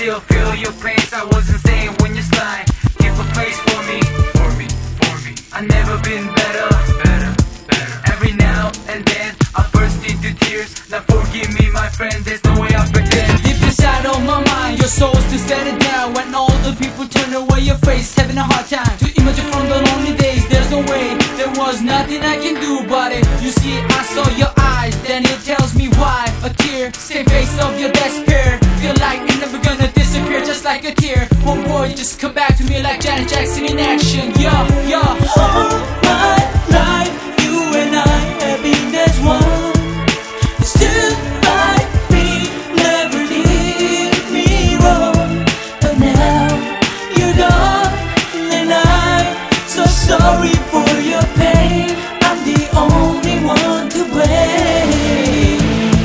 still feel your pains. I wasn't saying when you slide. Keep a place for me. I never been better. Every now and then I burst into tears. Now forgive me, my friend, there's no way I pretend. Deep inside of my mind, your soul's still standing down. When all the people turn away your face, having a hard time to imagine from the lonely days. There's no way, there was nothing I can do about it. You see, I saw your eyes, then it tells me why. A tear, same face of your despair. Feel like you're never gonna disappear, just like a tear. One boy, just come back to me like Janet Jackson in action. Yeah. All my life, you and I have been as one. You stood by me, never did me wrong. But now you're gone, and I'm so sorry for your pain. I'm the only one to blame.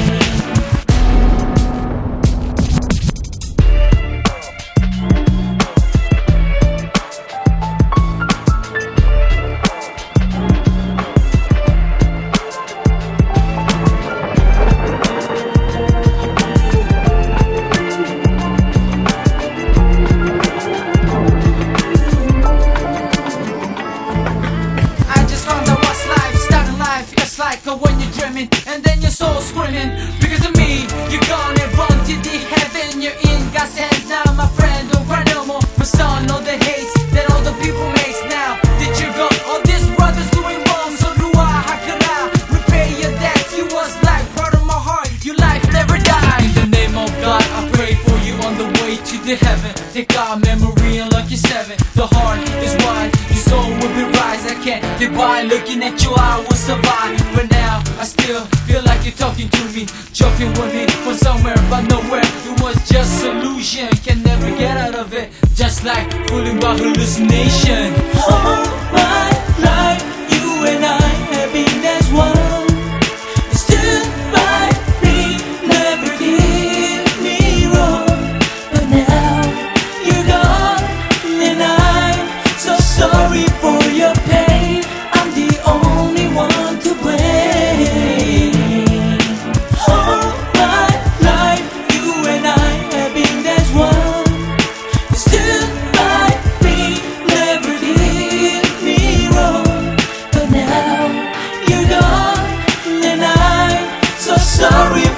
Like when you're dreaming and then your soul screaming because of me. You're gonna run to the heaven you're in God's hands now, my friend. Don't cry no more, my son. All the hates that all the people makes now that you're gone. All these brothers doing wrong, so do I. How could I repay your debts? You was like part of my heart. Your life never died. In the name of God, I pray for you on the way to the heaven. Take our memory and lucky 7. The heart is wide, your soul will be rise. I can't get by looking at you, I will survive. But now I still feel like you're talking to me, joking with me from somewhere but nowhere. It was just illusion, can never get out of it. Just like fooling by hallucination. All my life, you and I have been as one. You stood by me, never did me wrong. But now you're gone, and I'm so sorry for your pain. I'm the only one to blame. All my life, you and I have been as one. You stood by me, never did me wrong. But now you're gone, and I'm so sorry